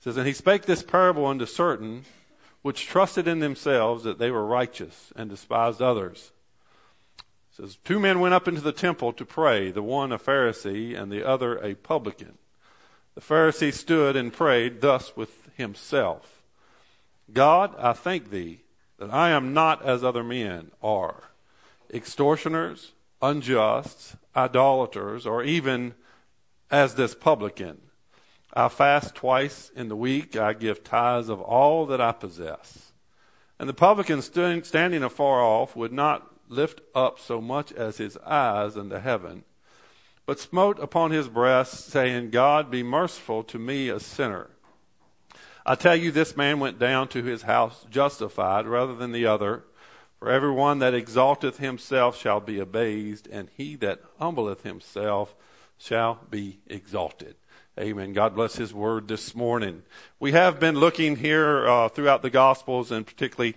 says, and he spake this parable unto certain which trusted in themselves that they were righteous and despised others. It says, 2 men went up into the temple to pray, the one a Pharisee and the other a publican. The Pharisee stood and prayed thus with himself, God, I thank thee that I am not as other men are, extortioners, unjust, idolaters, or even as this publican. I fast twice in the week. I give tithes of all that I possess. And the publican standing afar off would not lift up so much as his eyes unto heaven, but smote upon his breast, saying, God, be merciful to me, a sinner. I tell you, this man went down to his house justified rather than the other. For everyone that exalteth himself shall be abased, and he that humbleth himself shall be exalted. Amen. God bless his word this morning. We have been looking here throughout the Gospels, and particularly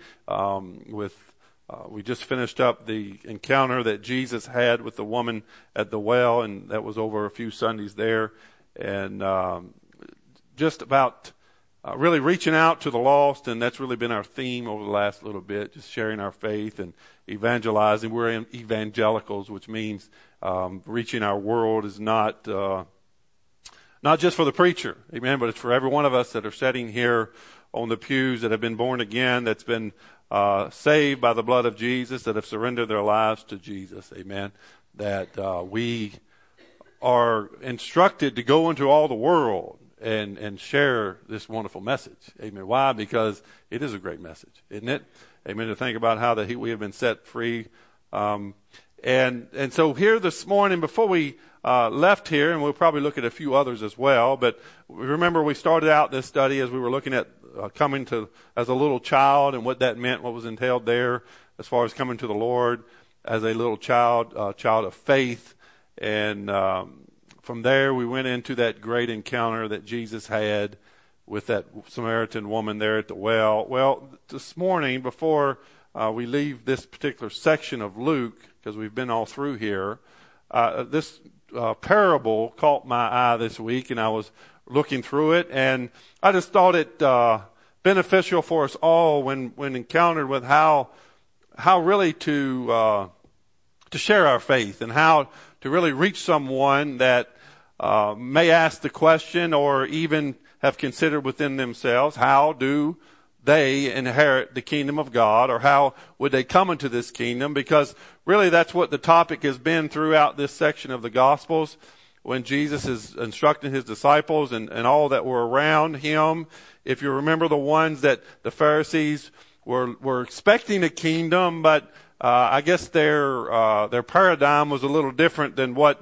we just finished up the encounter that Jesus had with the woman at the well, and that was over a few Sundays there. And just about really reaching out to the lost, and that's really been our theme over the last little bit, just sharing our faith and evangelizing. We're in evangelicals, which means reaching our world is not just for the preacher, amen, but it's for every one of us that are sitting here on the pews that have been born again, that's been saved by the blood of Jesus, that have surrendered their lives to Jesus, amen, that we are instructed to go into all the world and share this wonderful message, amen. Why? Because it is a great message, isn't it? Amen, to think about how we have been set free. And so here this morning, before we left here, and we'll probably look at a few others as well, but remember we started out this study as we were looking at coming to as a little child and what that meant, what was entailed there as far as coming to the Lord as a little child, child of faith. And from there we went into that great encounter that Jesus had with that Samaritan woman there at the well. Well, this morning, before we leave this particular section of Luke, because we've been all through here, this parable caught my eye this week, and I was looking through it, and I just thought it beneficial for us all when encountered with how really to share our faith, and how to really reach someone that may ask the question or even have considered within themselves, how do they inherit the kingdom of God, or how would they come into this kingdom? Because really that's what the topic has been throughout this section of the Gospels, when Jesus is instructing his disciples and all that were around him. If you remember the ones that the Pharisees were expecting a kingdom, but I guess their paradigm was a little different than what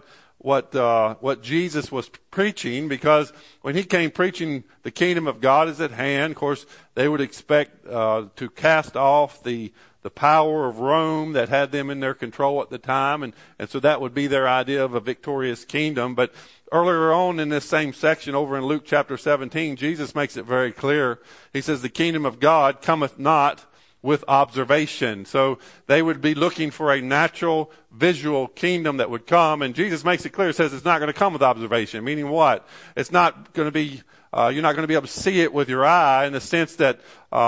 Jesus was preaching, because when he came preaching the kingdom of God is at hand, of course, they would expect to cast off the power of Rome that had them in their control at the time, and so that would be their idea of a victorious kingdom. But earlier on in this same section over in Luke chapter 17, Jesus makes it very clear. He says, the kingdom of God cometh not with observation. So they would be looking for a natural visual kingdom that would come, and Jesus makes it clear. It says it's not going to come with observation, meaning what? It's not going to be, you're not going to be able to see it with your eye, in the sense that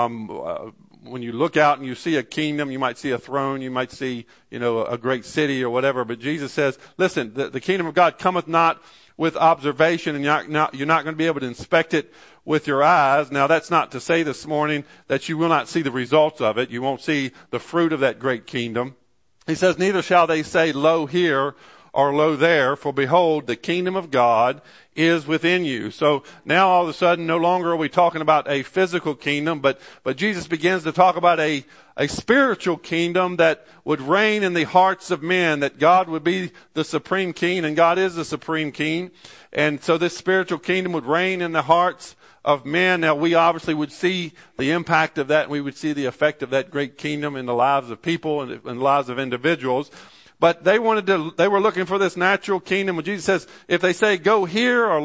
when you look out and you see a kingdom, you might see a throne, you might see, a great city or whatever. But Jesus says, listen, the kingdom of God cometh not with observation, and you're not going to be able to inspect it with your eyes. Now, that's not to say this morning that you will not see the results of it. You won't see the fruit of that great kingdom. He says, neither shall they say, lo here or lo there, for behold, the kingdom of God is within you. So now all of a sudden, no longer are we talking about a physical kingdom, but Jesus begins to talk about a spiritual kingdom that would reign in the hearts of men, that God would be the supreme king, and God is the supreme king. And so this spiritual kingdom would reign in the hearts of men. Now, we obviously would see the impact of that, and we would see the effect of that great kingdom in the lives of people and in the lives of individuals. But they were looking for this natural kingdom. When Jesus says, if they say go here or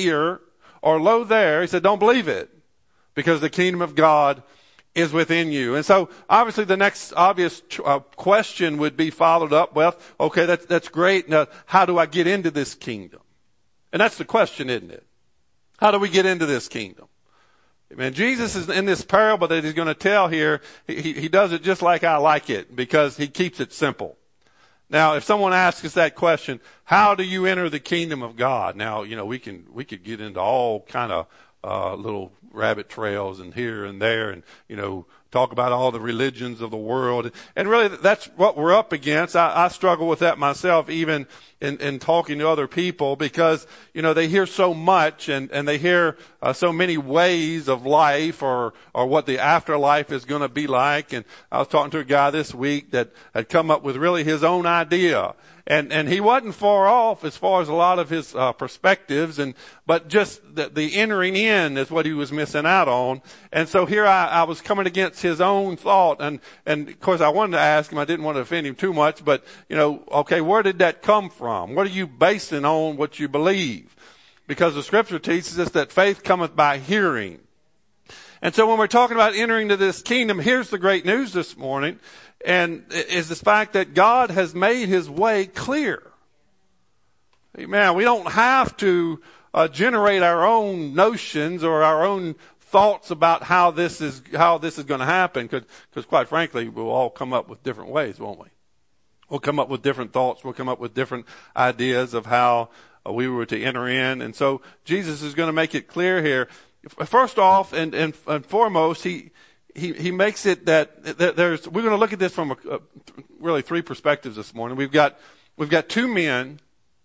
lo there, he said, don't believe it, because the kingdom of God is within you. And so obviously the next obvious question would be followed up with, okay, that's great. Now, how do I get into this kingdom? And that's the question, isn't it? How do we get into this kingdom? Amen. Jesus is in this parable that he's going to tell here. He does it just like I like it because he keeps it simple. Now, if someone asks us that question, how do you enter the kingdom of God? Now, we could get into all kind of little rabbit trails and here and there and, talk about all the religions of the world. And really, that's what we're up against. I struggle with that myself, even in talking to other people, because, they hear so much and they hear so many ways of life or what the afterlife is going to be like. And I was talking to a guy this week that had come up with really his own idea. And he wasn't far off as far as a lot of his perspectives, but just the entering in is what he was missing out on. And so here I was coming against his own thought, and of course I wanted to ask him. I didn't want to offend him too much, but okay, where did that come from? What are you basing on what you believe? Because the Scripture teaches us that faith cometh by hearing. And so when we're talking about entering to this kingdom, here's the great news this morning. And is the fact that God has made his way clear. Amen. We don't have to generate our own notions or our own thoughts about how this is going to happen, because quite frankly, we'll all come up with different ways, won't we? We'll come up with different thoughts. We'll come up with different ideas of how we were to enter in. And so Jesus is going to make it clear here. First off and foremost, He makes it that we're going to look at this from really three perspectives this morning. We've got two men,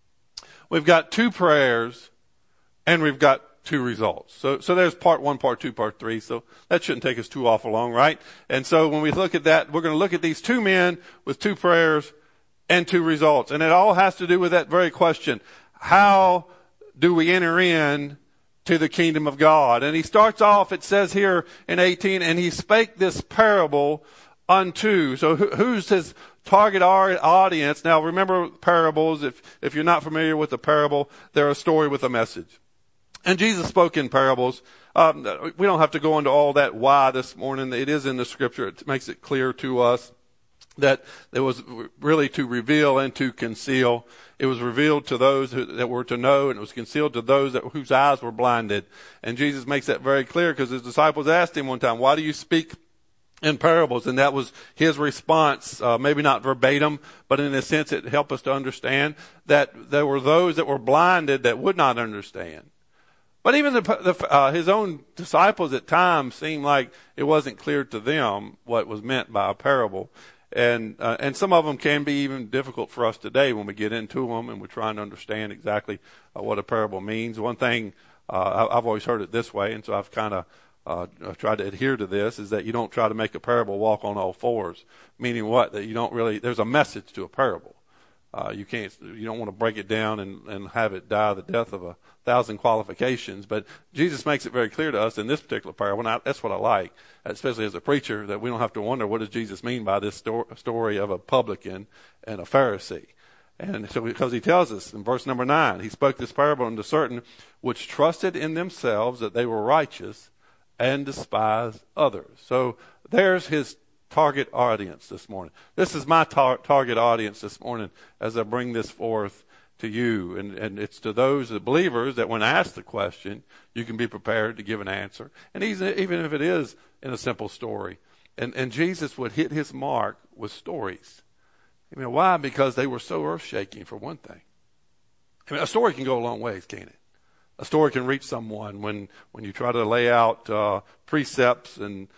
we've got two prayers, and we've got two results. So there's part one, part two, part three. So that shouldn't take us too awful long, right? And so when we look at that, we're going to look at these two men with two prayers and two results. And it all has to do with that very question. How do we enter in to the kingdom of God? And he starts off, it says here in 18, and he spake this parable unto. So who's his target audience? Now remember parables, if you're not familiar with the parable, they're a story with a message. And Jesus spoke in parables. We don't have to go into all that why this morning. It is in the Scripture. It makes it clear to us that it was really to reveal and to conceal. It was revealed to those that were to know, and it was concealed to those whose eyes were blinded. And Jesus makes that very clear, because his disciples asked him one time, why do you speak in parables? And that was his response, maybe not verbatim, but in a sense it helped us to understand that there were those that were blinded that would not understand. But even his own disciples at times seemed like it wasn't clear to them what was meant by a parable. And some of them can be even difficult for us today when we get into them and we're trying to understand exactly what a parable means. One thing, I've always heard it this way, and so I've kind of tried to adhere to this, is that you don't try to make a parable walk on all fours. Meaning what? That you don't really, there's a message to a parable. You don't want to break it down and have it die the death of 1,000 qualifications. But Jesus makes it very clear to us in this particular parable, and that's what I like, especially as a preacher, that we don't have to wonder what does Jesus mean by this story of a publican and a Pharisee. And so because he tells us in verse number 9, he spoke this parable unto certain which trusted in themselves that they were righteous and despised others. So there's his target audience this morning. This is my target audience this morning as I bring this forth to you. And it's to those believers that when asked the question, you can be prepared to give an answer. And even if it is in a simple story. And Jesus would hit his mark with stories. I mean, why? Because they were so earth-shaking, for one thing. I mean, a story can go a long ways, can't it? A story can reach someone when you try to lay out precepts and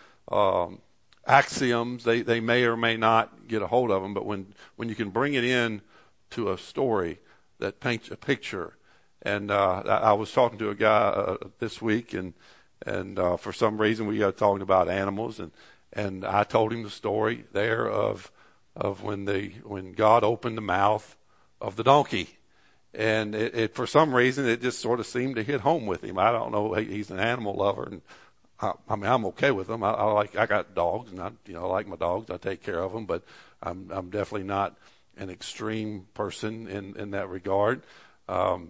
axioms. They may or may not get a hold of them, but when you can bring it in to a story that paints a picture. And I was talking to a guy this week, and for some reason we got talking about animals, and I told him the story there of when God opened the mouth of the donkey. And it for some reason it just sort of seemed to hit home with him. I don't know. He's an animal lover, and I mean, I'm okay with them. I got dogs, and I like my dogs. I take care of them, but I'm definitely not an extreme person in that regard. But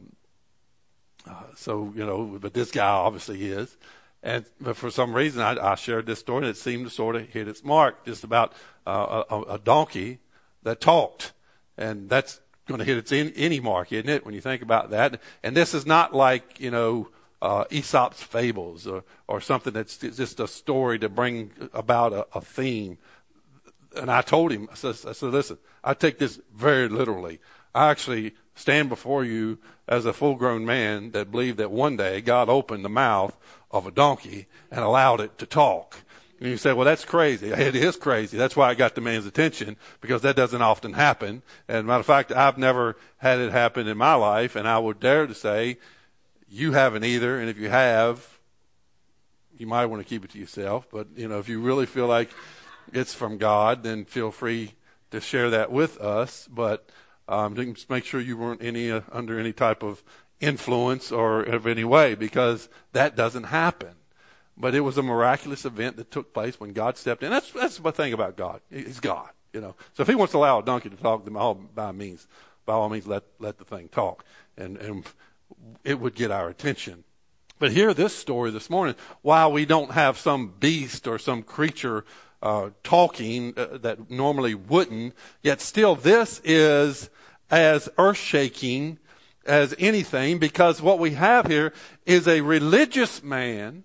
this guy obviously is. But for some reason, I shared this story, and it seemed to sort of hit its mark, just about a donkey that talked. And that's going to hit its any mark, isn't it, when you think about that? And this is not like, Aesop's fables or something that's just a story to bring about a theme. And I told him, I said, listen, I take this very literally. I actually stand before you as a full-grown man that believed that one day God opened the mouth of a donkey and allowed it to talk. And you say, well, that's crazy. It is crazy. That's why I got the man's attention, because that doesn't often happen. And matter of fact, I've never had it happen in my life, and I would dare to say you haven't either. And if you have, you might want to keep it to yourself. But, if you really feel like it's from God, then feel free to share that with us. But just make sure you weren't under any type of influence or of any way, because that doesn't happen. But it was a miraculous event that took place when God stepped in. That's the thing about God. He's God, So if he wants to allow a donkey to talk, then by all means, let the thing talk. And it would get our attention. But hear this story this morning. While we don't have some beast or some creature talking that normally wouldn't, yet still this is as earth-shaking as anything, because what we have here is a religious man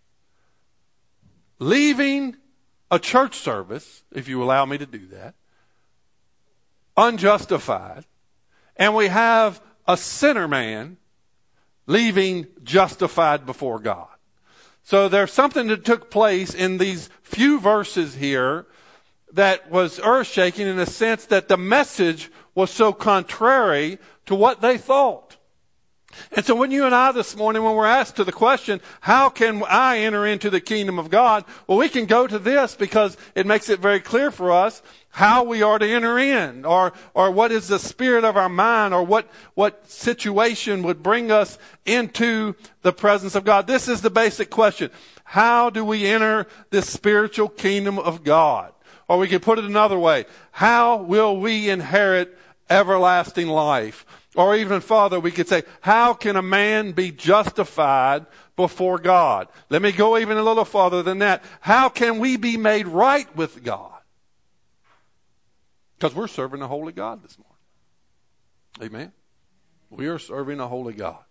leaving a church service, if you allow me to do that, unjustified, and we have a sinner man leaving justified before God. So there's something that took place in these few verses here that was earth-shaking, in the sense that the message was so contrary to what they thought. And so when you and I this morning, when we're asked to the question, how can I enter into the kingdom of God? Well, we can go to this, because it makes it very clear for us how we are to enter in, or what is the spirit of our mind, or what situation would bring us into the presence of God. This is the basic question. How do we enter this spiritual kingdom of God? Or we could put it another way. How will we inherit everlasting life? Or even farther, we could say, how can a man be justified before God? Let me go even a little farther than that. How can we be made right with God? Because we're serving a holy God this morning. Amen? We are serving a holy God.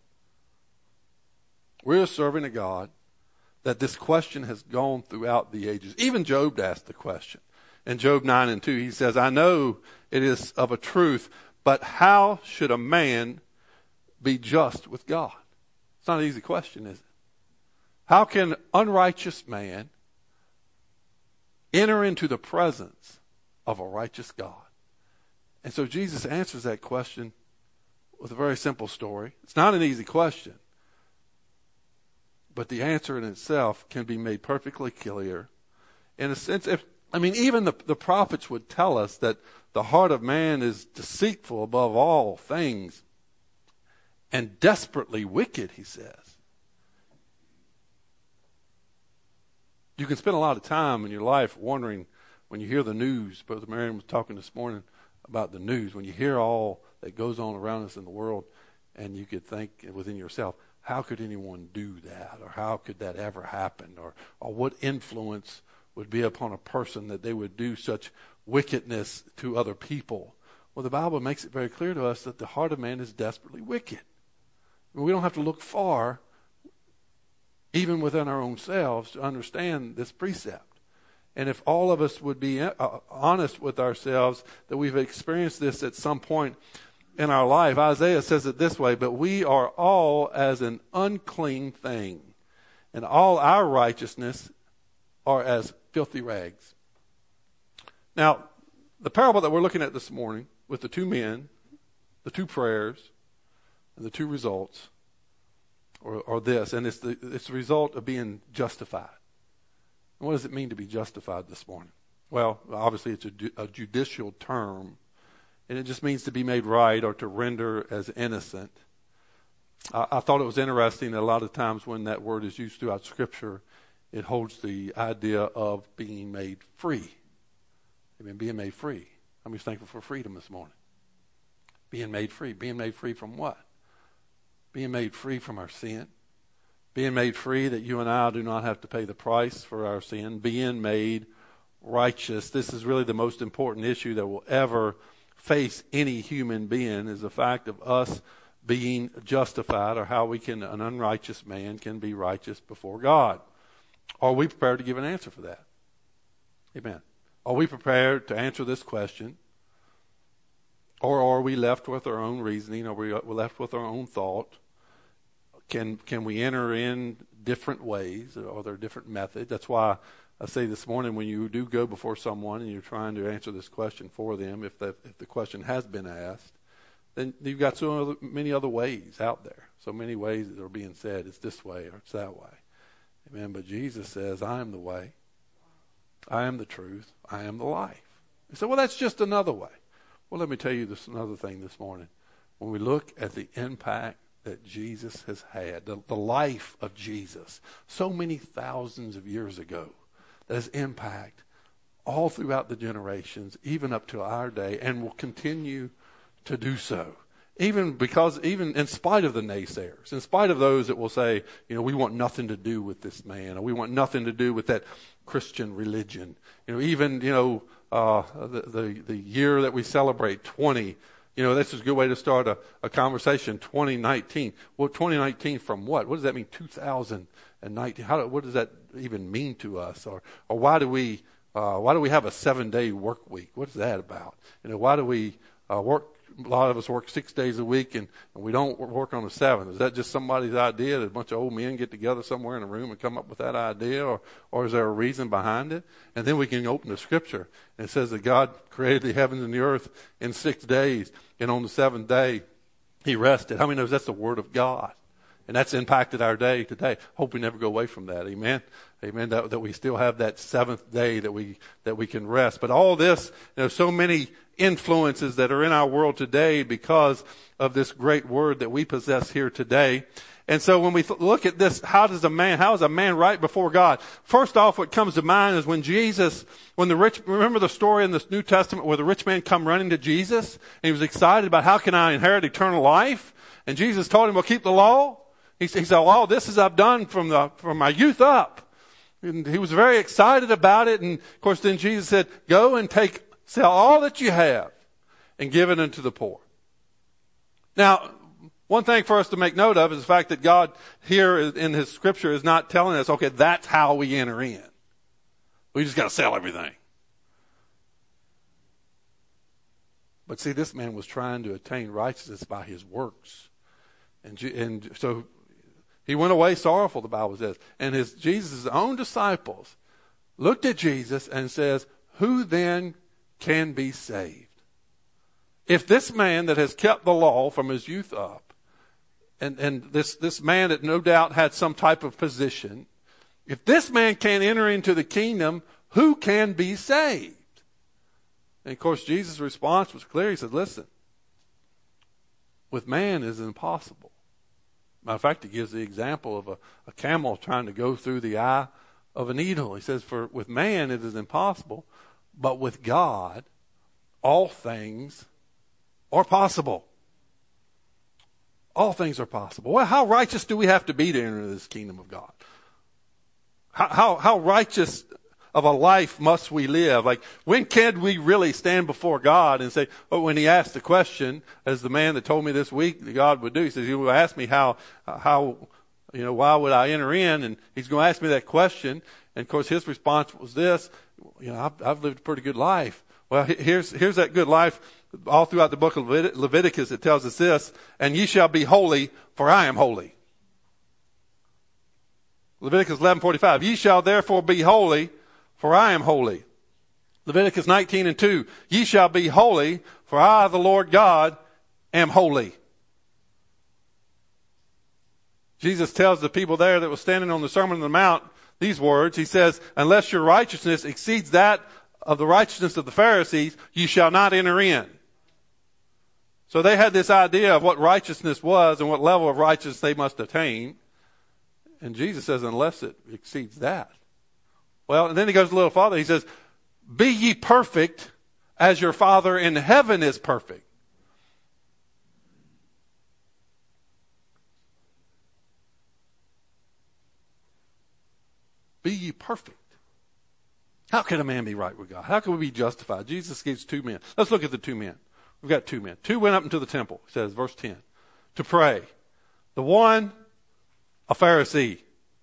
We are serving a God that this question has gone throughout the ages. Even Job asked the question. In Job 9:2, he says, I know it is of a truth, but how should a man be just with God? It's not an easy question, is it? How can unrighteous man enter into the presence of a righteous God? And so Jesus answers that question with a very simple story. It's not an easy question, but the answer in itself can be made perfectly clear. In a sense, even the prophets would tell us that the heart of man is deceitful above all things and desperately wicked, he says. You can spend a lot of time in your life wondering, when you hear the news. Brother Marion was talking this morning about the news. When you hear all that goes on around us in the world, and you could think within yourself, how could anyone do that? Or how could that ever happen? Or what influence would be upon a person that they would do such wickedness to other people? Well, the Bible makes it very clear to us that the heart of man is desperately wicked. We don't have to look far, even within our own selves, to understand this precept. And if all of us would be honest with ourselves, that we've experienced this at some point in our life. Isaiah says it this way, but we are all as an unclean thing, and all our righteousness are as filthy rags. Now, the parable that we're looking at this morning, with the two men, the two prayers, and the two results, or this, and it's the result of being justified. And what does it mean to be justified this morning? Well, obviously it's a judicial term, and it just means to be made right or to render as innocent. I thought it was interesting that a lot of times when that word is used throughout Scripture, it holds the idea of being made free. Amen. Being made free. How many thankful for freedom this morning? Being made free. Being made free from what? Being made free from our sin. Being made free that you and I do not have to pay the price for our sin. Being made righteous. This is really the most important issue that will ever face any human being, is the fact of us being justified, or how an unrighteous man can be righteous before God. Are we prepared to give an answer for that? Amen. Are we prepared to answer this question? Or are we left with our own reasoning? Are we left with our own thought? Can we enter in different ways? Are there different methods? That's why I say this morning, when you do go before someone and you're trying to answer this question for them, if the question has been asked, then you've got so many other ways out there. So many ways that are being said, it's this way or it's that way. Amen. But Jesus says, I am the way. I am the truth. I am the life. You say, well, that's just another way. Well, let me tell you another thing this morning. When we look at the impact that Jesus has had, the life of Jesus, so many thousands of years ago, that has impact all throughout the generations, even up to our day, and will continue to do so. Even in spite of the naysayers, in spite of those that will say, we want nothing to do with this man, or we want nothing to do with that Christian religion. The year that we celebrate, 20, this is a good way to start a conversation, 2019. Well, 2019 from what? What does that mean, 2019? What does that even mean to us? Or why do we have a 7-day work week? What is that about? Why do we work? A lot of us work 6 days a week and we don't work on the 7th. Is that just somebody's idea that a bunch of old men get together somewhere in a room and come up with that idea? Or is there a reason behind it? And then we can open the scripture and it says that God created the heavens and the earth in 6 days, and on the 7th day he rested. How many knows that's the word of God? And that's impacted our day today. Hope we never go away from that. Amen. Amen. That we still have that 7th day that we can rest. But all this, so many influences that are in our world today because of this great word that we possess here today. And so when we look at this, how is a man right before God? First off, what comes to mind is remember the story in this New Testament where the rich man come running to Jesus and he was excited about how can I inherit eternal life? And Jesus told him, well, keep the law. He said, all this is I've done from my youth up. And he was very excited about it. And of course, then Jesus said, go and sell all that you have and give it unto the poor. Now, one thing for us to make note of is the fact that God here in his scripture is not telling us, okay, that's how we enter in. We just got to sell everything. But see, this man was trying to attain righteousness by his works. And so he went away sorrowful, the Bible says. And Jesus' own disciples looked at Jesus and says, who then can be saved? If this man that has kept the law from his youth up, and this man that no doubt had some type of position, if this man can't enter into the kingdom, who can be saved? And of course, Jesus' response was clear. He said, listen, with man it is impossible. Matter of fact, he gives the example of a camel trying to go through the eye of a needle. He says, with man it is impossible, but with God all things are possible. All things are possible. Well, how righteous do we have to be to enter this kingdom of God? How righteous of a life must we live? Like, when can we really stand before God and say, when he asked the question, as the man that told me this week that God would do, he says, you will ask me how, why would I enter in? And he's going to ask me that question. And of course, his response was this, I've lived a pretty good life. Well, here's that good life. All throughout the book of Leviticus, it tells us this, and ye shall be holy, for I am holy. Leviticus 11:45, ye shall therefore be holy, for I am holy. Leviticus 19:2, ye shall be holy, for I, the Lord God, am holy. Jesus tells the people there that was standing on the Sermon on the Mount these words. He says, unless your righteousness exceeds that of the righteousness of the Pharisees, you shall not enter in. So they had this idea of what righteousness was and what level of righteousness they must attain. And Jesus says, unless it exceeds that. Well, and then he goes a little farther. He says, be ye perfect as your Father in heaven is perfect. Be ye perfect. How can a man be right with God? How can we be justified? Jesus gives 2 men. Let's look at the 2 men. We've got 2 men. 2 went up into the temple, it says, verse 10. to pray. The one, a Pharisee.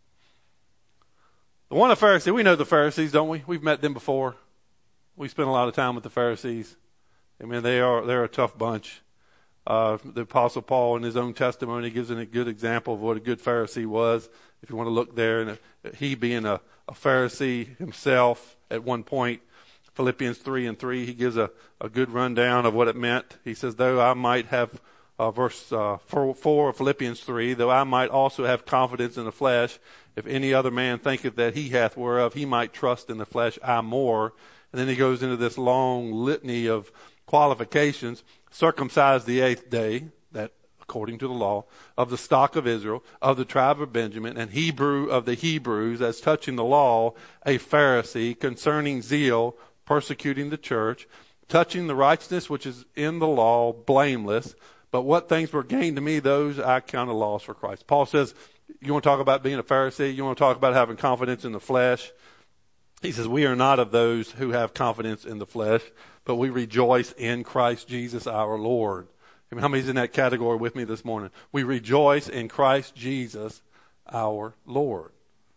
The one, a Pharisee. We know the Pharisees, don't we? We've met them before. We spent a lot of time with the Pharisees. I mean, they're a tough bunch. The Apostle Paul, in his own testimony, gives a good example of what a good Pharisee was. If you want to look there, and he being a Pharisee himself at one point, Philippians 3:3, he gives a good rundown of what it meant. He says, though I might have, verse 4 of Philippians 3, though I might also have confidence in the flesh, if any other man thinketh that he hath whereof he might trust in the flesh, I more. And then he goes into this long litany of qualifications. Circumcised the 8th day, that according to the law, of the stock of Israel, of the tribe of Benjamin, and Hebrew of the Hebrews, as touching the law, a Pharisee, concerning zeal, persecuting the church, touching the righteousness which is in the law, blameless. But what things were gained to me, those I count a loss for Christ. Paul says, you want to talk about being a Pharisee? You want to talk about having confidence in the flesh? He says, we are not of those who have confidence in the flesh, but we rejoice in Christ Jesus our Lord. I mean, how many's in that category with me this morning? We rejoice in Christ Jesus our Lord.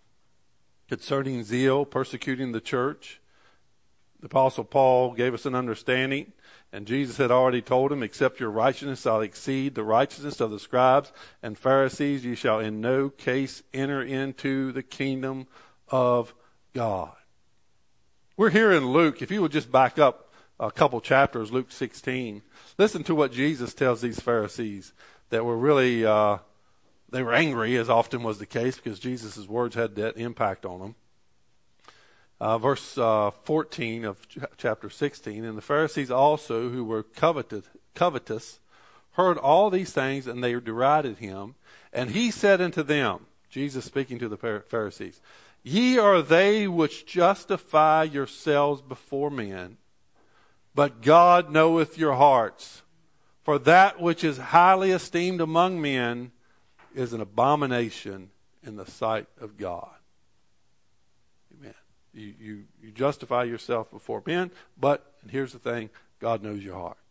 Concerning zeal, persecuting the church, the Apostle Paul gave us an understanding, and Jesus had already told him, except your righteousness shall exceed the righteousness of the scribes and Pharisees, you shall in no case enter into the kingdom of God. We're here in Luke. If you would just back up a couple chapters, Luke 16. Listen to what Jesus tells these Pharisees that were really, they were angry, as often was the case, because Jesus' words had that impact on them. Verse 14 of chapter 16, and the Pharisees also, who were covetous, heard all these things, and they derided him. And he said unto them, Jesus speaking to the Pharisees, ye are they which justify yourselves before men, but God knoweth your hearts. For that which is highly esteemed among men is an abomination in the sight of God. Amen. You justify yourself before men, but, and here's the thing, God knows your heart.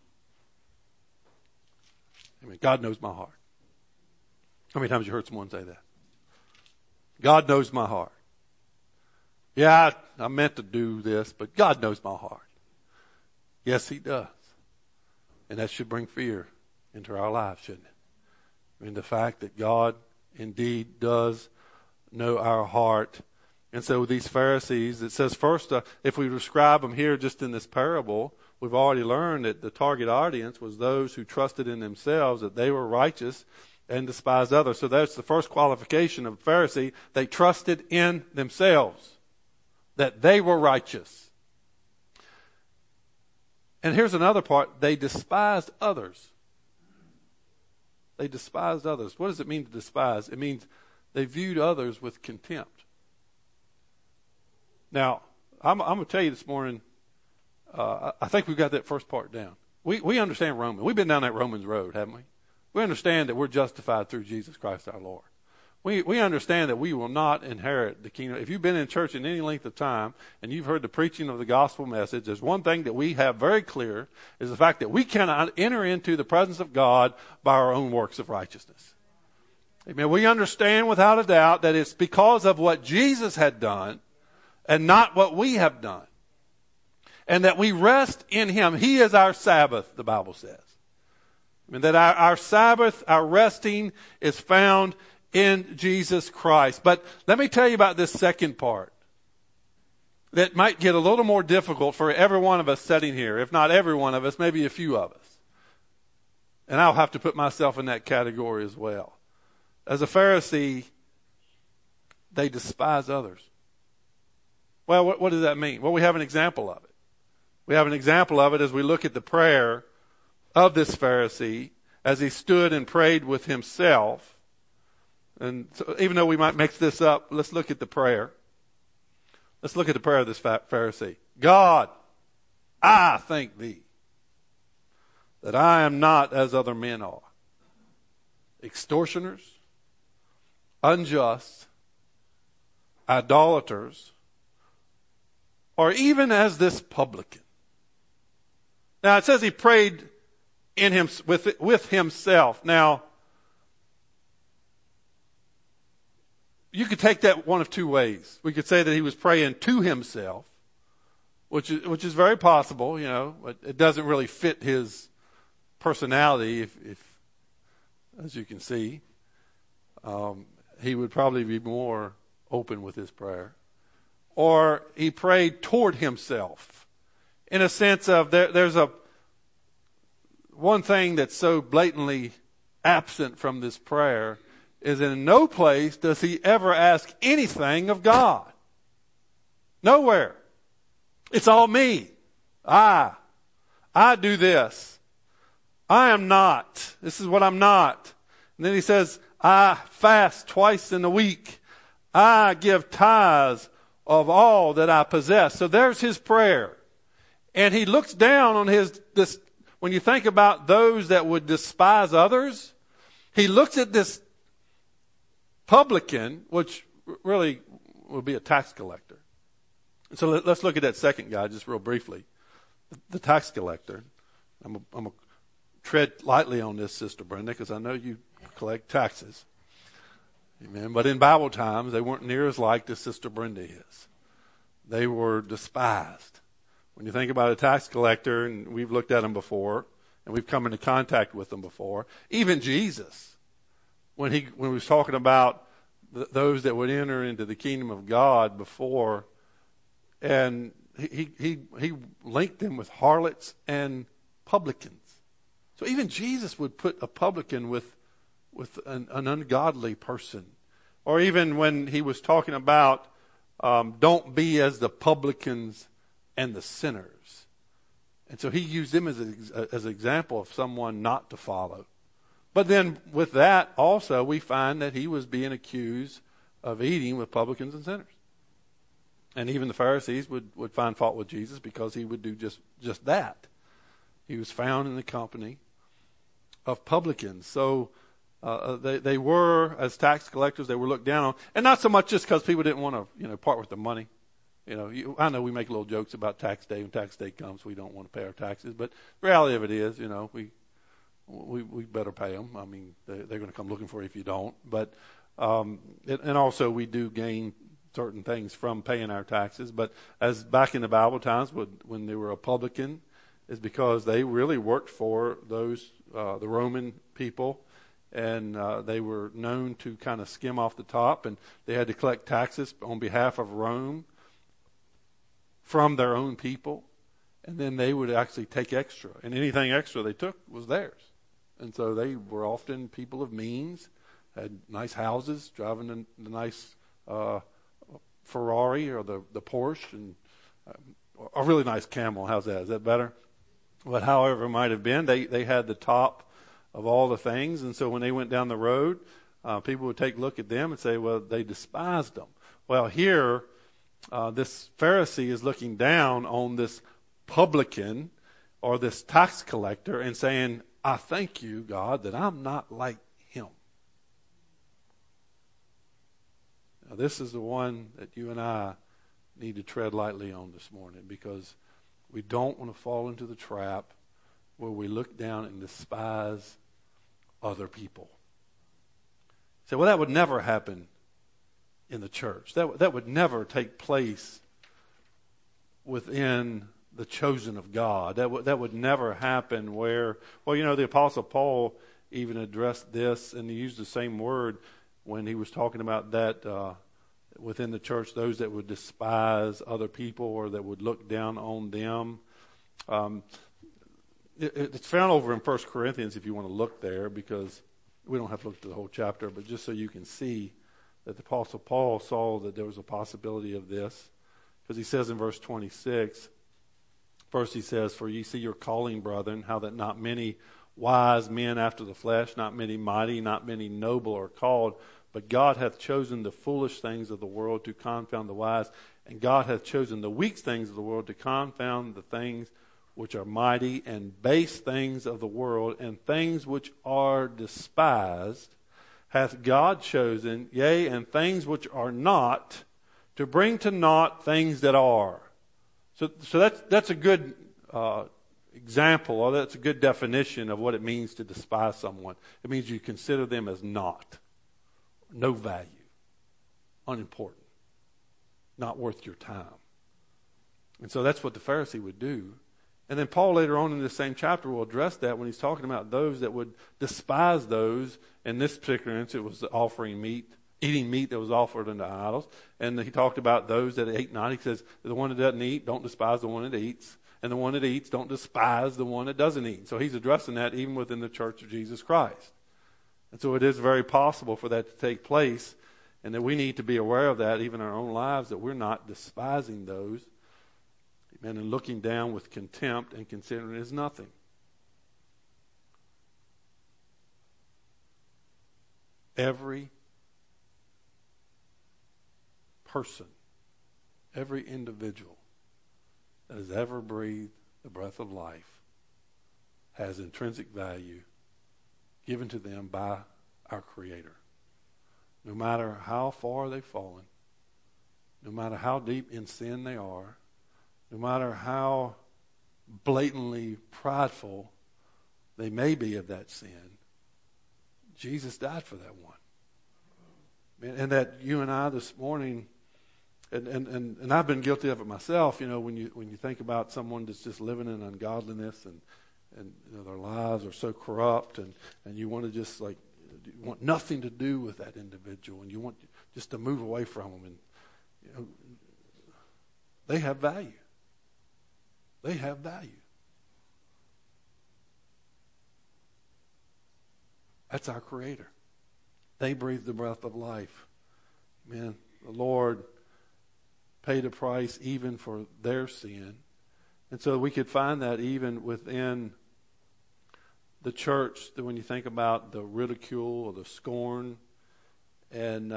Amen. God knows my heart. How many times you heard someone say that? God knows my heart. Yeah, I meant to do this, but God knows my heart. Yes, he does. And that should bring fear into our lives, shouldn't it? I mean, the fact that God indeed does know our heart. And so these Pharisees, it says first, if we describe them here just in this parable, we've already learned that the target audience was those who trusted in themselves, that they were righteous and despised others. So that's the first qualification of a Pharisee. They trusted in themselves, that they were righteous. And here's another part. They despised others. They despised others. What does it mean to despise? It means they viewed others with contempt. Now, I'm going to tell you this morning, I think we've got that first part down. We understand Romans. We've been down that Romans road, haven't we? We understand that we're justified through Jesus Christ our Lord. We understand that we will not inherit the kingdom. If you've been in church in any length of time and you've heard the preaching of the gospel message, there's one thing that we have very clear is the fact that we cannot enter into the presence of God by our own works of righteousness. Amen. We understand without a doubt that it's because of what Jesus had done and not what we have done. And that we rest in him. He is our Sabbath, the Bible says. And that our Sabbath, our resting is found in Jesus Christ. But let me tell you about this second part that might get a little more difficult for every one of us sitting here. If not every one of us, maybe a few of us. And I'll have to put myself in that category as well. As a Pharisee, they despise others. Well, what does that mean? Well, we have an example of it. We have an example of it as we look at the prayer of this Pharisee as he stood and prayed with himself. And so even though we might mix this up, let's look at the prayer. Let's look at the prayer of this Pharisee. God, I thank thee that I am not as other men are, extortioners, unjust, idolaters, or even as this publican. Now it says he prayed in him with himself. Now, you could take that one of two ways. We could say that he was praying to himself, which is very possible, but it doesn't really fit his personality. If as you can see, he would probably be more open with his prayer. Or he prayed toward himself, in a sense of there's one thing that's so blatantly absent from this prayer is in no place does he ever ask anything of God. Nowhere. It's all me. I do this. I am not. This is what I'm not. And then he says, I fast twice in a week. I give tithes of all that I possess. So there's his prayer. And he looks down on this. When you think about those that would despise others, he looks at this publican, which really would be a tax collector. So let's look at that second guy just real briefly. The tax collector. I'm going to tread lightly on this, Sister Brenda, because I know you collect taxes. Amen. But in Bible times, they weren't near as liked as Sister Brenda is. They were despised. When you think about a tax collector, and we've looked at them before, and we've come into contact with them before, even Jesus, when he was talking about those that would enter into the kingdom of God before, and he linked them with harlots and publicans. So even Jesus would put a publican with an ungodly person. Or even when he was talking about don't be as the publicans and the sinners. And so he used them as an example of someone not to follow. But then with that also we find that he was being accused of eating with publicans and sinners. And even the Pharisees would find fault with Jesus because he would do just that. He was found in the company of publicans. So they were, as tax collectors, they were looked down on. And not so much just because people didn't want to part with their money. I know we make little jokes about tax day. When tax day comes, we don't want to pay our taxes. But the reality of it is, we better pay them. I mean, they're going to come looking for you if you don't. But and also we do gain certain things from paying our taxes. But as back in the Bible times, when they were a publican, is because they really worked for those the Roman people, and they were known to kind of skim off the top, and they had to collect taxes on behalf of Rome from their own people, and then they would actually take extra, and anything extra they took was theirs. And so they were often people of means, had nice houses, driving the nice Ferrari or the Porsche, and a really nice Camel. How's that? Is that better? But however it might have been, they had the top of all the things, and so when they went down the road, people would take a look at them and say, well, they despised them. Well, here, this Pharisee is looking down on this publican or this tax collector and saying, I thank you, God, that I'm not like him. Now, this is the one that you and I need to tread lightly on this morning, because we don't want to fall into the trap where we look down and despise other people. Say, well, that would never happen in the church. That would never take place within the chosen of God. That would never happen where, the Apostle Paul even addressed this, and he used the same word when he was talking about that within the church, those that would despise other people or that would look down on them. It's found over in 1 Corinthians if you want to look there, because we don't have to look at the whole chapter, but just so you can see that the Apostle Paul saw that there was a possibility of this. Because he says in verse 26, first he says, for ye see your calling, brethren, how that not many wise men after the flesh, not many mighty, not many noble are called, but God hath chosen the foolish things of the world to confound the wise, and God hath chosen the weak things of the world to confound the things which are mighty, and base things of the world, and things which are despised, hath God chosen, yea, and things which are not, to bring to naught things that are. So that's a good example, or that's a good definition of what it means to despise someone. It means you consider them as not, no value, unimportant, not worth your time. And so that's what the Pharisee would do. And then Paul later on in the same chapter will address that when he's talking about those that would despise those. In this particular instance, it was offering meat, eating meat that was offered unto idols. And he talked about those that ate not. He says, the one that doesn't eat, don't despise the one that eats. And the one that eats, don't despise the one that doesn't eat. So he's addressing that even within the Church of Jesus Christ. And so it is very possible for that to take place, and that we need to be aware of that even in our own lives, that we're not despising those, amen, and looking down with contempt and considering it as nothing. Every person, every individual that has ever breathed the breath of life has intrinsic value given to them by our Creator. No matter how far they've fallen, no matter how deep in sin they are, no matter how blatantly prideful they may be of that sin, Jesus died for that one. And that you and I this morning, and I've been guilty of it myself, when you think about someone that's just living in ungodliness and their lives are so corrupt, and you want to just you want nothing to do with that individual, and you want just to move away from them, and they have value. They have value. That's our Creator. They breathe the breath of life. Man, the Lord paid a price even for their sin. And so we could find that even within the church, that when you think about the ridicule or the scorn. And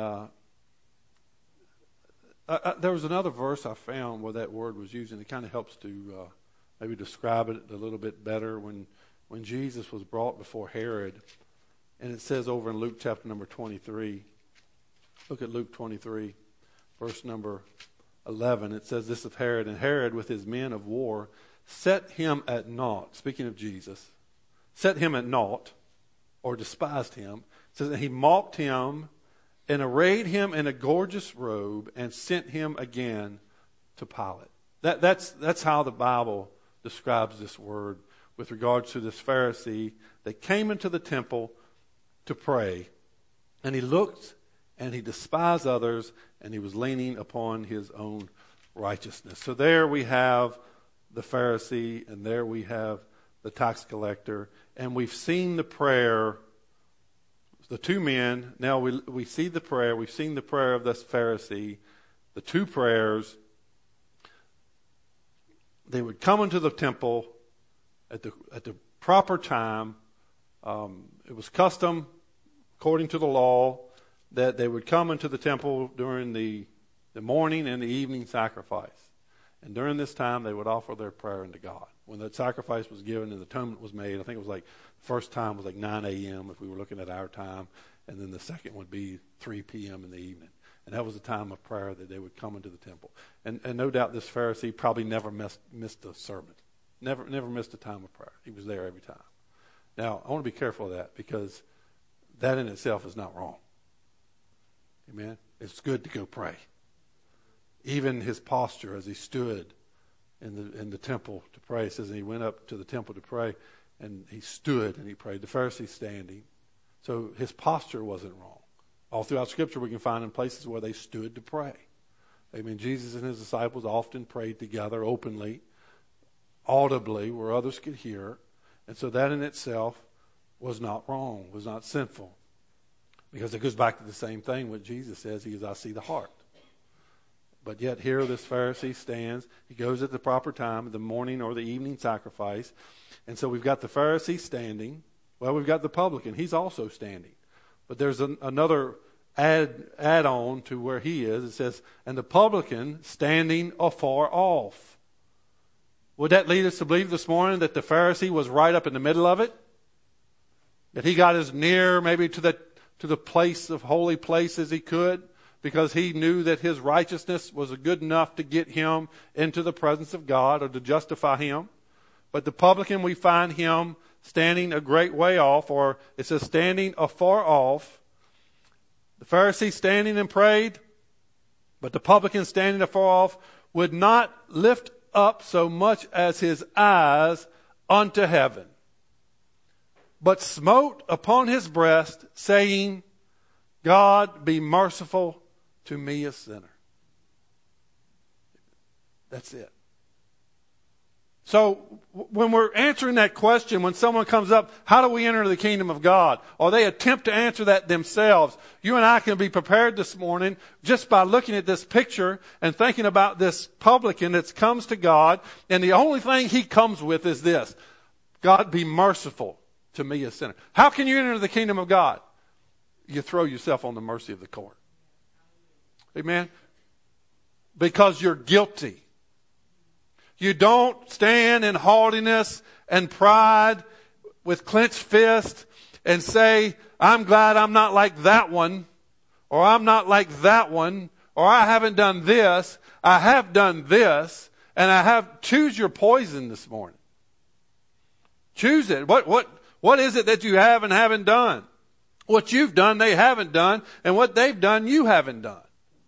there was another verse I found where that word was used, and it kind of helps to maybe describe it a little bit better. When Jesus was brought before Herod, and it says over in Luke chapter number 23, look at Luke 23, verse number 11. It says this of Herod, and Herod with his men of war set him at naught. Speaking of Jesus, set him at naught, or despised him. It says that he mocked him and arrayed him in a gorgeous robe and sent him again to Pilate. That's how the Bible describes this word with regards to this Pharisee that came into the temple to pray, and he looked and he despised others, and he was leaning upon his own righteousness. So there we have the Pharisee, and there we have the tax collector, and we've seen the prayer, the two men. Now we see the prayer. We've seen the prayer of this Pharisee, the two prayers. They would come into the temple at the proper time. It was custom, according to the law, that they would come into the temple during the morning and the evening sacrifice. And during this time, they would offer their prayer unto God. When that sacrifice was given and the atonement was made, I think it was like, first time was like 9 a.m. if we were looking at our time, and then the second would be 3 p.m. in the evening. And that was the time of prayer that they would come into the temple. And no doubt this Pharisee probably never missed a sermon. Never missed a time of prayer. He was there every time. Now, I want to be careful of that, because that in itself is not wrong. Amen? It's good to go pray. Even his posture as he stood in the temple to pray, it says, and he went up to the temple to pray, and he stood and he prayed. The Pharisee standing. So his posture wasn't wrong. All throughout Scripture we can find in places where they stood to pray. Amen. Jesus and his disciples often prayed together openly, audibly, where others could hear. And so that in itself was not wrong, was not sinful. Because it goes back to the same thing what Jesus says, he is, I see the heart. But yet here this Pharisee stands. He goes at the proper time, the morning or the evening sacrifice. And so we've got the Pharisee standing. Well, we've got the publican. He's also standing. But there's another add-on to where he is. It says, and the publican standing afar off. Would that lead us to believe this morning that the Pharisee was right up in the middle of it? That he got as near maybe to the place of holy place as he could, because he knew that his righteousness was good enough to get him into the presence of God or to justify him. But the publican, we find him standing a great way off, or it says standing afar off. The Pharisee standing and prayed, but the publican standing afar off would not lift up so much as his eyes unto heaven, but smote upon his breast, saying, God, be merciful to me, a sinner. That's it. So when we're answering that question, when someone comes up, how do we enter the kingdom of God? Or they attempt to answer that themselves, you and I can be prepared this morning just by looking at this picture and thinking about this publican that comes to God, and the only thing he comes with is this: God, be merciful to me, a sinner. How can you enter the kingdom of God? You throw yourself on the mercy of the court. Amen? Because you're guilty. You don't stand in haughtiness and pride with clenched fist and say, I'm glad I'm not like that one, or I'm not like that one, or I haven't done this, I have done this, and I have. Choose your poison this morning. Choose it. What is it that you have and haven't done? What you've done, they haven't done, and what they've done, you haven't done.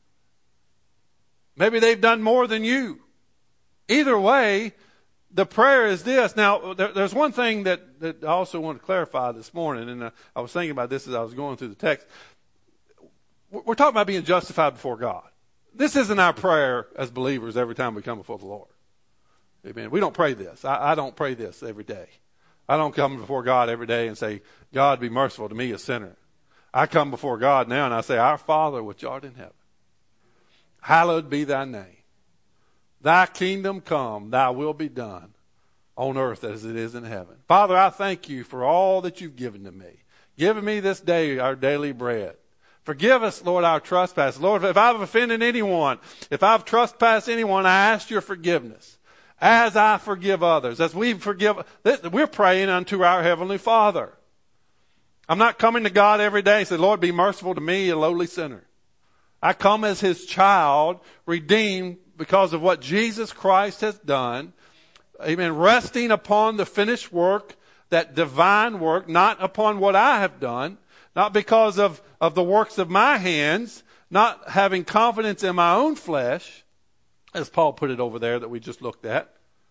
Maybe they've done more than you. Either way, the prayer is this. Now, there's one thing that I also want to clarify this morning, and I was thinking about this as I was going through the text. We're talking about being justified before God. This isn't our prayer as believers every time we come before the Lord. Amen. We don't pray this. I don't pray this every day. I don't come before God every day and say, God, be merciful to me, a sinner. I come before God now and I say, Our Father which art in heaven, hallowed be thy name. Thy kingdom come, thy will be done on earth as it is in heaven. Father, I thank you for all that you've given to me. Given me this day our daily bread. Forgive us, Lord, our trespasses. Lord, if I've offended anyone, if I've trespassed anyone, I ask your forgiveness. As I forgive others, as we forgive, we're praying unto our Heavenly Father. I'm not coming to God every day and say, Lord, be merciful to me, a lowly sinner. I come as his child, redeemed because of what Jesus Christ has done. Amen. Resting upon the finished work, that divine work, not upon what I have done, not because of the works of my hands, not having confidence in my own flesh, as Paul put it over there that we just looked at.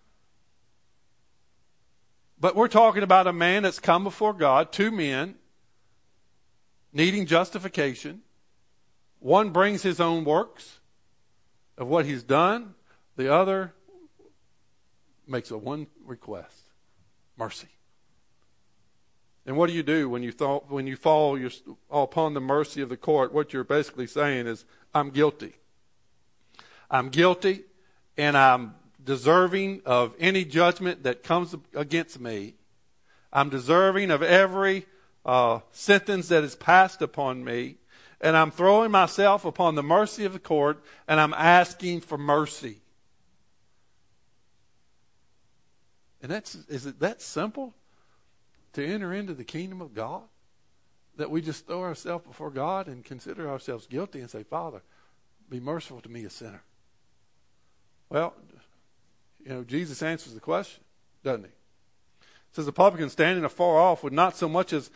But we're talking about a man that's come before God, two men, needing justification. One brings his own works of what he's done. The other makes one request: mercy. And what do you do when you fall upon the mercy of the court? What you're basically saying is, I'm guilty. I'm guilty, and I'm deserving of any judgment that comes against me. I'm deserving of every sentence that is passed upon me. And I'm throwing myself upon the mercy of the court, and I'm asking for mercy. And is it that simple to enter into the kingdom of God? That we just throw ourselves before God and consider ourselves guilty and say, Father, be merciful to me, a sinner. Well, Jesus answers the question, doesn't he? It says the publican standing afar off would not so much as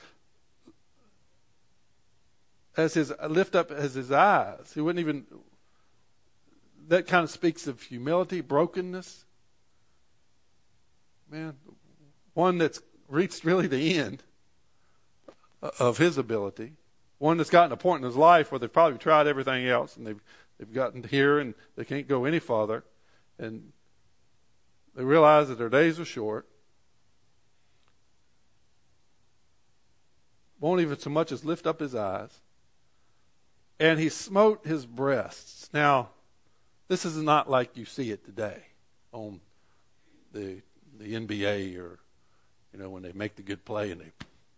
lift up as his eyes. He wouldn't even. That kind of speaks of humility, brokenness. Man, one that's reached really the end of his ability. One that's gotten a point in his life where they've probably tried everything else and they've gotten here and they can't go any farther. And they realize that their days are short. Won't even so much as lift up his eyes. And he smote his breasts. Now, this is not like you see it today on the NBA or, when they make the good play and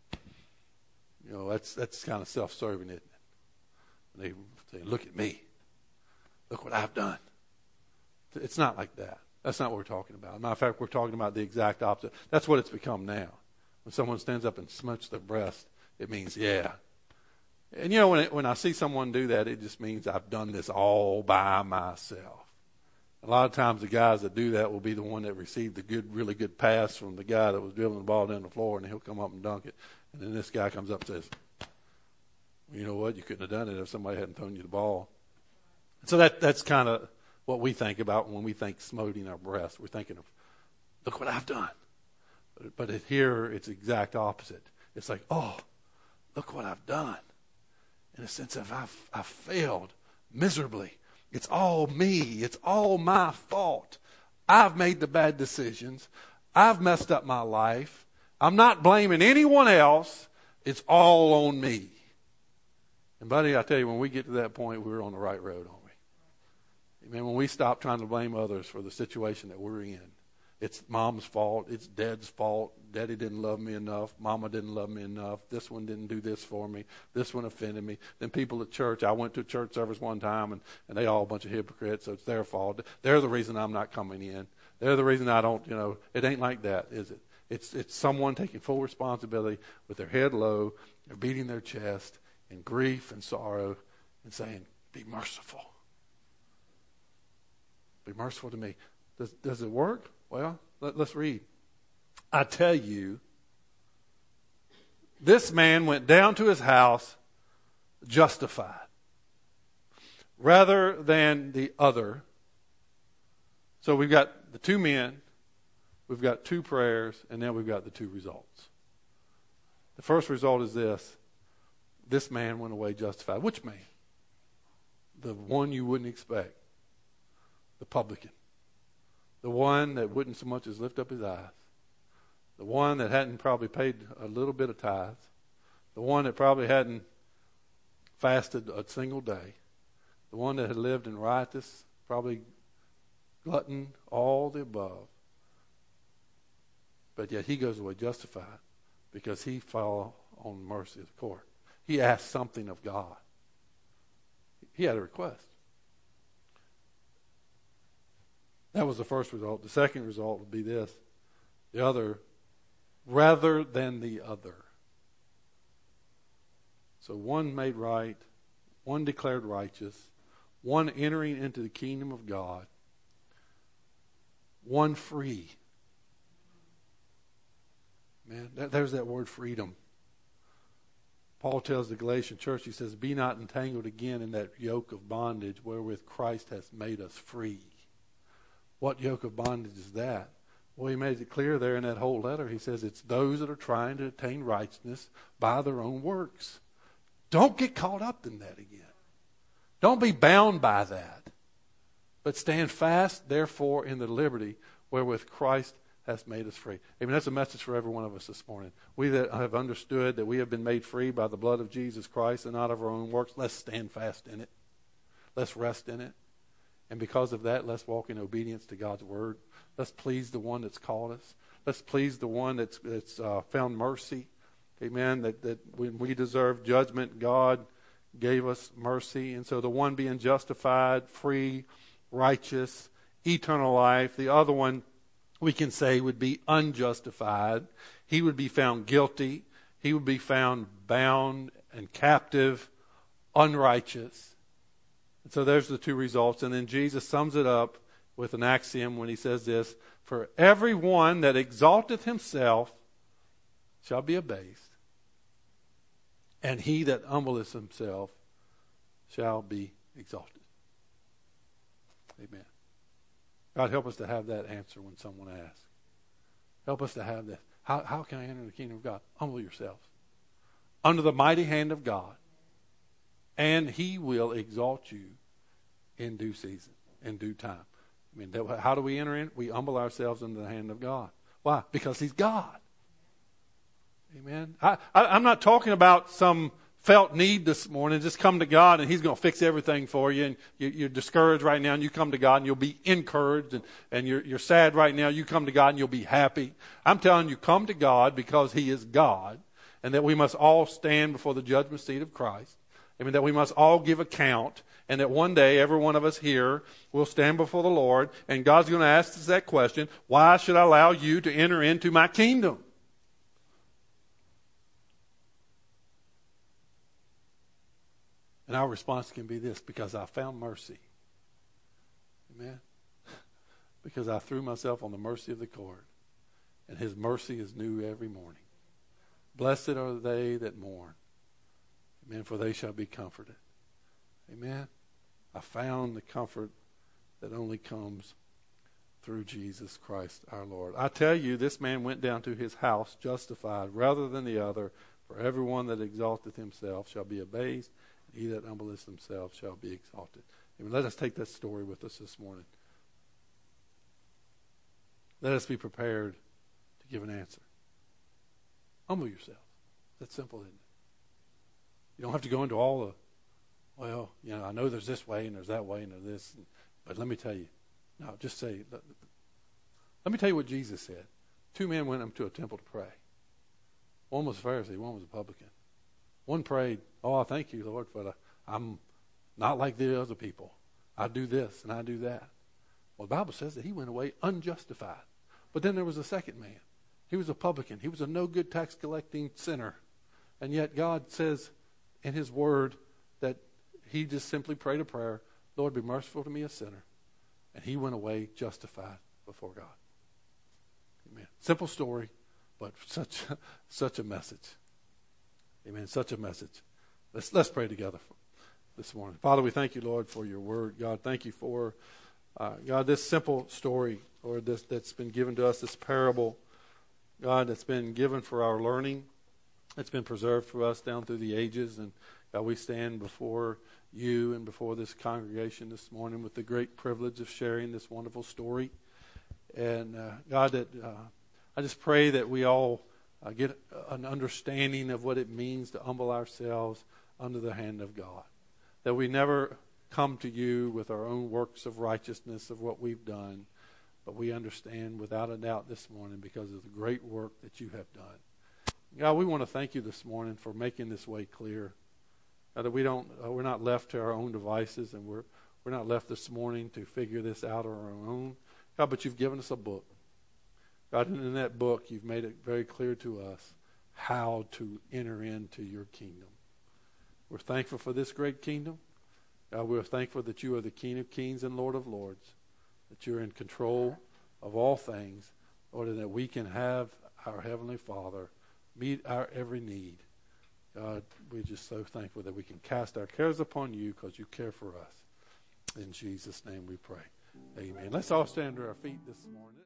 that's kind of self-serving, isn't it? And they say, look at me. Look what I've done. It's not like that. That's not what we're talking about. As a matter of fact, we're talking about the exact opposite. That's what it's become now. When someone stands up and smooches their breast, it means, yeah. And when I see someone do that, it just means I've done this all by myself. A lot of times the guys that do that will be the one that received the really good pass from the guy that was dribbling the ball down the floor, and he'll come up and dunk it. And then this guy comes up and says, you know what, you couldn't have done it if somebody hadn't thrown you the ball. So that's kind of what we think about when we think smoting our breast. We're thinking of, look what I've done. But here it's the exact opposite. It's like, oh, look what I've done. In a sense of I've failed miserably. It's all me. It's all my fault. I've made the bad decisions. I've messed up my life. I'm not blaming anyone else. It's all on me. And buddy, I tell you, when we get to that point, we're on the right road, aren't we? Amen. When we stop trying to blame others for the situation that we're in. It's mom's fault. It's dad's fault. Daddy didn't love me enough. Mama didn't love me enough. This one didn't do this for me. This one offended me. Then people at church, I went to a church service one time, and they all a bunch of hypocrites, so it's their fault. They're the reason I'm not coming in. They're the reason I don't, it ain't like that, is it? It's someone taking full responsibility with their head low, they're beating their chest in grief and sorrow and saying, be merciful. Be merciful to me. Does it work? Well, let's read. I tell you, this man went down to his house justified rather than the other. So we've got the two men, we've got two prayers, and then we've got the two results. The first result is this. This man went away justified. Which man? The one you wouldn't expect. The publican. The one that wouldn't so much as lift up his eyes. The one that hadn't probably paid a little bit of tithes. The one that probably hadn't fasted a single day. The one that had lived in riotous, probably glutton, all the above. But yet he goes away justified because he fell on the mercy of the court. He asked something of God. He had a request. That was the first result. The second result would be this. The other, rather than the other. So one made right, one declared righteous, one entering into the kingdom of God, one free. Man, there's that word freedom. Paul tells the Galatian church, he says, be not entangled again in that yoke of bondage wherewith Christ has made us free. What yoke of bondage is that? Well, he made it clear there in that whole letter. He says it's those that are trying to attain righteousness by their own works. Don't get caught up in that again. Don't be bound by that. But stand fast, therefore, in the liberty wherewith Christ has made us free. Amen. That's a message for every one of us this morning. We that have understood that we have been made free by the blood of Jesus Christ and not of our own works, let's stand fast in it. Let's rest in it. And because of that, let's walk in obedience to God's word. Let's please the one that's called us. Let's please the one that's found mercy. Amen. That when we deserve judgment, God gave us mercy. And so the one being justified, free, righteous, eternal life. The other one, we can say, would be unjustified. He would be found guilty. He would be found bound and captive, unrighteous. And so there's the two results. And then Jesus sums it up with an axiom when he says this, for every one that exalteth himself shall be abased, and he that humbleth himself shall be exalted. Amen. God, help us to have that answer when someone asks. Help us to have that. How can I enter the kingdom of God? Humble yourselves under the mighty hand of God, and he will exalt you in due season, in due time. I mean, how do we enter in? We humble ourselves under the hand of God. Why? Because he's God. Amen. I'm not talking about some felt need this morning. Just come to God and he's going to fix everything for you. And you're discouraged right now and you come to God and you'll be encouraged. And you're sad right now. You come to God and you'll be happy. I'm telling you, come to God because he is God. And that we must all stand before the judgment seat of Christ. I mean, that we must all give account. And that one day, every one of us here will stand before the Lord. And God's going to ask us that question, why should I allow you to enter into my kingdom? And our response can be this, because I found mercy. Amen. because I threw myself on the mercy of the Lord, and his mercy is new every morning. Blessed are they that mourn. Amen, for they shall be comforted. Amen. I found the comfort that only comes through Jesus Christ our Lord. I tell you, this man went down to his house justified rather than the other. For everyone that exalteth himself shall be abased, and he that humbleth himself shall be exalted. Amen. Let us take that story with us this morning. Let us be prepared to give an answer. Humble yourself. That's simple, isn't it? You don't have to go into all the, well, I know there's this way and there's that way and there's this. But let me tell you. No, just say, let me tell you what Jesus said. 2 men went up to a temple to pray. One was a Pharisee, one was a publican. One prayed, I thank you, Lord, for I'm not like the other people. I do this and I do that. Well, the Bible says that he went away unjustified. But then there was a second man. He was a publican. He was a no-good tax-collecting sinner. And yet God says in his word that he just simply prayed a prayer, Lord, be merciful to me, a sinner. And he went away justified before God. Amen. Simple story, but such a message. Amen. Such a message. Let's pray together this morning. Father, we thank you, Lord, for your word. God, thank you for, God, this simple story, Lord, that's been given to us, this parable, God, that's been given for our learning. It's been preserved for us down through the ages. And God, we stand before you and before this congregation this morning with the great privilege of sharing this wonderful story. And God, that I just pray that we all get an understanding of what it means to humble ourselves under the hand of God. That we never come to you with our own works of righteousness of what we've done, but we understand without a doubt this morning because of the great work that you have done. God, we want to thank you this morning for making this way clear. God, that we're not left to our own devices, and we're not left this morning to figure this out on our own. God, but you've given us a book. God, and in that book, you've made it very clear to us how to enter into your kingdom. We're thankful for this great kingdom. God, we're thankful that you are the King of kings and Lord of lords, that you're in control of all things, Lord, and that we can have our Heavenly Father meet our every need. God, we're just so thankful that we can cast our cares upon you because you care for us. In Jesus' name we pray. Amen. Let's all stand to our feet this morning.